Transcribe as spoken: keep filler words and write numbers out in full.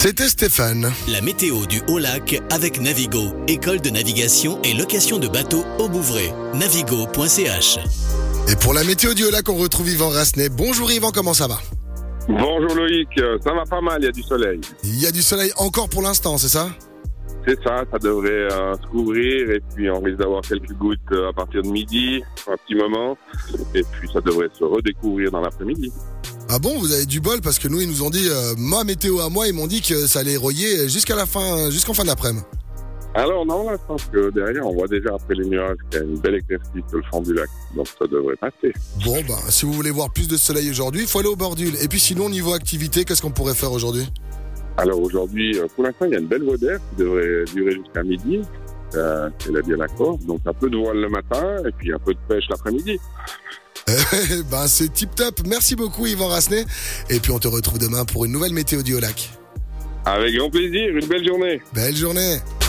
C'était Stéphane. La météo du Haut-Lac avec Navigo, école de navigation et location de bateaux au Bouvray. navigo point c h. Et pour la météo du Haut-Lac, on retrouve Yvan Rassenay. Bonjour Yvan, comment ça va? Bonjour Loïc, ça va pas mal, il y a du soleil. Il y a du soleil encore pour l'instant, c'est ça? C'est ça, ça devrait euh, se couvrir et puis on risque d'avoir quelques gouttes euh, à partir de midi, un petit moment, et puis ça devrait se redécouvrir dans l'après-midi. Ah bon, vous avez du bol parce que nous, ils nous ont dit, euh, ma météo à moi, ils m'ont dit que ça allait royer jusqu'à la fin, jusqu'en fin d'après-midi. Alors non, là, je pense que derrière, on voit déjà après les nuages qu'il y a une belle éclaircie sur le fond du lac, donc ça devrait passer. Bon, bah, si vous voulez voir plus de soleil aujourd'hui, il faut aller au Bordule. Et puis sinon, niveau activité, qu'est-ce qu'on pourrait faire aujourd'hui? Alors aujourd'hui, pour l'instant, il y a une belle voie d'air qui devrait durer jusqu'à midi. Euh, c'est la bien d'accord. Donc un peu de voile le matin et puis un peu de pêche l'après-midi. Ben c'est tip top. Merci beaucoup Yvan Rassenay. Et puis on te retrouve demain pour une nouvelle météo du Haut-Lac. Avec grand plaisir, une belle journée. Belle journée.